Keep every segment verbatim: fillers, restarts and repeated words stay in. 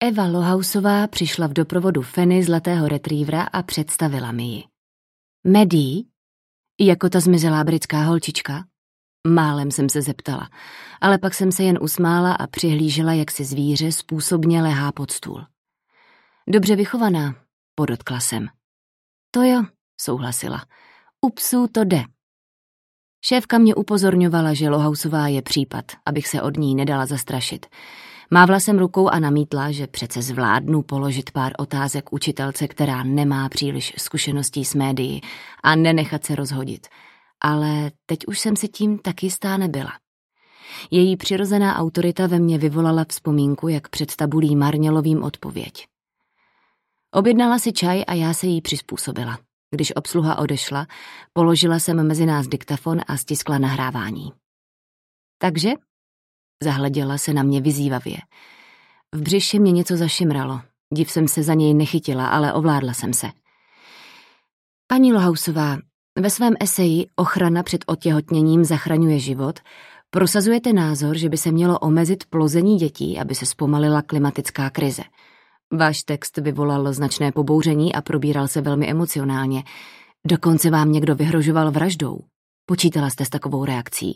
Eva Lohausová přišla v doprovodu Feny zlatého retrievera a představila mi ji. Maddie? Jako ta zmizelá britská holčička? Málem jsem se zeptala, ale pak jsem se jen usmála a přihlížela, jak si zvíře způsobně lehá pod stůl. Dobře vychovaná, podotkla jsem. To jo, souhlasila. U psů to jde. Šéfka mě upozorňovala, že Lohausová je případ, abych se od ní nedala zastrašit. Mávla jsem rukou a namítla, že přece zvládnu položit pár otázek učitelce, která nemá příliš zkušeností s médií a nenechat se rozhodit. Ale teď už jsem si tím tak jistá nebyla. Její přirozená autorita ve mně vyvolala vzpomínku, jak před tabulí marně lovím odpověď. Objednala si čaj a já se jí přizpůsobila. Když obsluha odešla, položila jsem mezi nás diktafon a stiskla nahrávání. Takže? Zahleděla se na mě vyzývavě. V břiše mě něco zašimralo. Div jsem se za něj nechytila, ale ovládla jsem se. Paní Lohausová, ve svém eseji Ochrana před otěhotněním zachraňuje život prosazujete názor, že by se mělo omezit plození dětí, aby se zpomalila klimatická krize. Váš text vyvolal značné pobouření a probíral se velmi emocionálně. Dokonce vám někdo vyhrožoval vraždou. Počítala jste s takovou reakcí?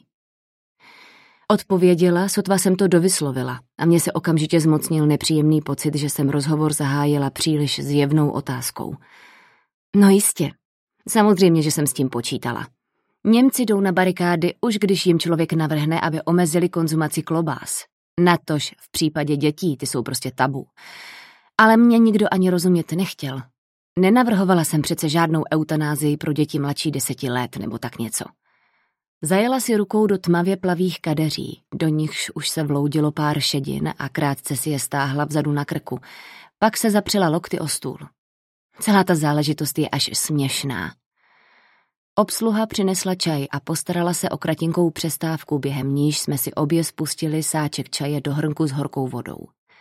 Odpověděla, sotva jsem to dovyslovila a mně se okamžitě zmocnil nepříjemný pocit, že jsem rozhovor zahájila příliš zjevnou otázkou. No jistě. Samozřejmě, že jsem s tím počítala. Němci jdou na barikády, už když jim člověk navrhne, aby omezili konzumaci klobás. Natož v případě dětí, ty jsou prostě tabu. Ale mě nikdo ani rozumět nechtěl. Nenavrhovala jsem přece žádnou eutanázii pro děti mladší deseti let nebo tak něco. Zajela si rukou do tmavě plavých kadeří, do nichž už se vloudilo pár šedin a krátce si je stáhla vzadu na krku. Pak se zapřela lokty o stůl. Celá ta záležitost je až směšná. Obsluha přinesla čaj a postarala se o kratinkou přestávku, během níž jsme si obě spustili sáček čaje do hrnku s horkou vodou.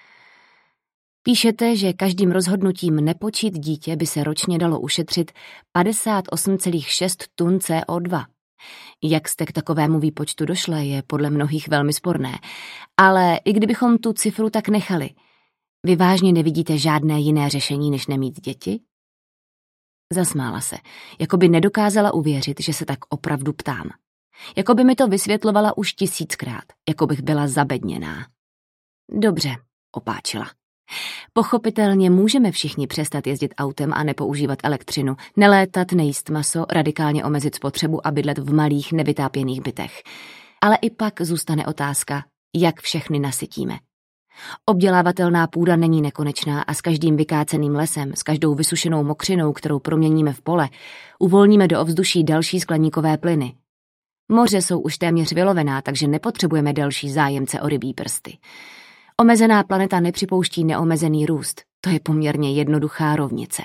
Píšete, že každým rozhodnutím nepočít dítě by se ročně dalo ušetřit padesát osm celá šest tun C O dva. Jak jste k takovému výpočtu došla, je podle mnohých velmi sporné. Ale i kdybychom tu cifru tak nechali, vy vážně nevidíte žádné jiné řešení, než nemít děti? Zasmála se, jako by nedokázala uvěřit, že se tak opravdu ptám. Jako by mi to vysvětlovala už tisíckrát, jako bych byla zabedněná. Dobře, opáčila. Pochopitelně můžeme všichni přestat jezdit autem a nepoužívat elektřinu, nelétat, nejíst maso, radikálně omezit spotřebu a bydlet v malých, nevytápěných bytech. Ale i pak zůstane otázka, jak všechny nasytíme. Obdělávatelná půda není nekonečná a s každým vykáceným lesem, s každou vysušenou mokřinou, kterou proměníme v pole, uvolníme do ovzduší další skleníkové plyny. Moře jsou už téměř vylovená, takže nepotřebujeme další zájemce o rybí prsty. Omezená planeta nepřipouští neomezený růst. To je poměrně jednoduchá rovnice.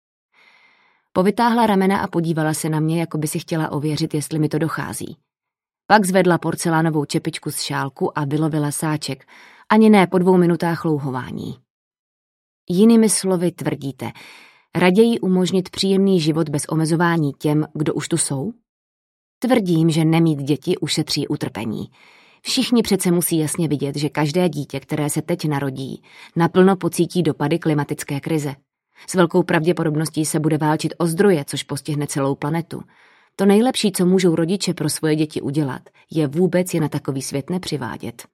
Povytáhla ramena a podívala se na mě, jako by si chtěla ověřit, jestli mi to dochází. Pak zvedla porcelánovou čepičku z šálku a vylovila sáček, ani ne po dvou minutách louhování. Jinými slovy tvrdíte, raději umožnit příjemný život bez omezování těm, kdo už tu jsou? Tvrdím, že nemít děti ušetří utrpení. Všichni přece musí jasně vidět, že každé dítě, které se teď narodí, naplno pocítí dopady klimatické krize. S velkou pravděpodobností se bude válčit o zdroje, což postihne celou planetu. To nejlepší, co můžou rodiče pro svoje děti udělat, je vůbec je na takový svět nepřivádět.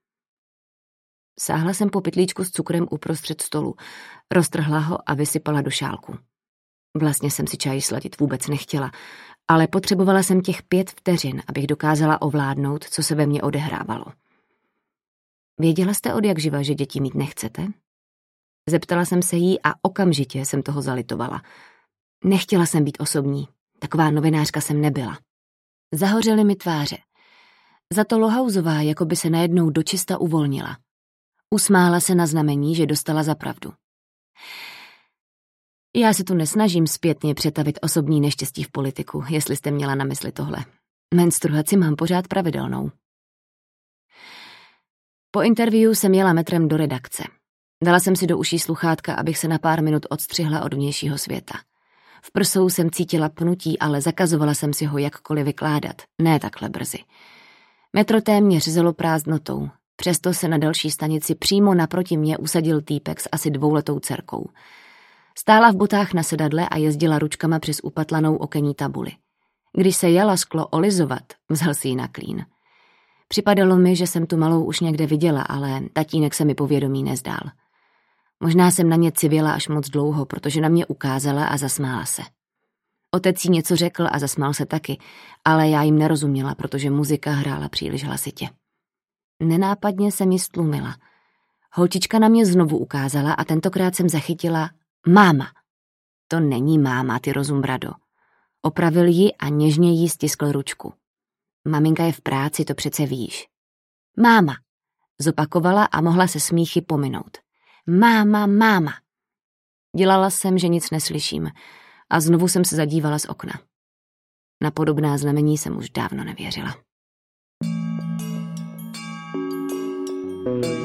Sáhla jsem po pytlíčku s cukrem uprostřed stolu, roztrhla ho a vysypala do šálku. Vlastně jsem si čaj sladit vůbec nechtěla, ale potřebovala jsem těch pět vteřin, abych dokázala ovládnout, co se ve mně odehrávalo. Věděla jste od jak živa, že děti mít nechcete? Zeptala jsem se jí a okamžitě jsem toho zalitovala. Nechtěla jsem být osobní, taková novinářka jsem nebyla. Zahořely mi tváře. Za to Lohausová jako by se najednou dočista uvolnila. Usmála se na znamení, že dostala za pravdu. Já se tu nesnažím zpětně přetavit osobní neštěstí v politiku, jestli jste měla na mysli tohle. Menstruaci mám pořád pravidelnou. Po interview jsem jela metrem do redakce. Dala jsem si do uší sluchátka, abych se na pár minut odstřihla od vnějšího světa. V prsou jsem cítila pnutí, ale zakazovala jsem si ho jakkoliv vykládat, ne takhle brzy. Metro téměř řezelo prázdnotou. Přesto se na další stanici přímo naproti mě usadil týpek s asi dvouletou dcerkou. Stála v botách na sedadle a jezdila ručkama přes upatlanou okenní tabuli. Když se jela sklo olizovat, vzal si ji na klín. Připadalo mi, že jsem tu malou už někde viděla, ale tatínek se mi povědomí nezdál. Možná jsem na ně civěla až moc dlouho, protože na mě ukázala a zasmála se. Otec jí něco řekl a zasmál se taky, ale já jim nerozuměla, protože muzika hrála příliš hlasitě. Nenápadně se mi stlumila. Holčička na mě znovu ukázala a tentokrát jsem zachytila máma. To není máma, ty rozumbrado. Opravil ji a něžně jí stiskl ručku. Maminka je v práci, to přece víš. Máma, zopakovala a mohla se smíchy pominout. Máma, máma. Dělala jsem, že nic neslyším a znovu jsem se zadívala z okna. Na podobná znamení jsem už dávno nevěřila.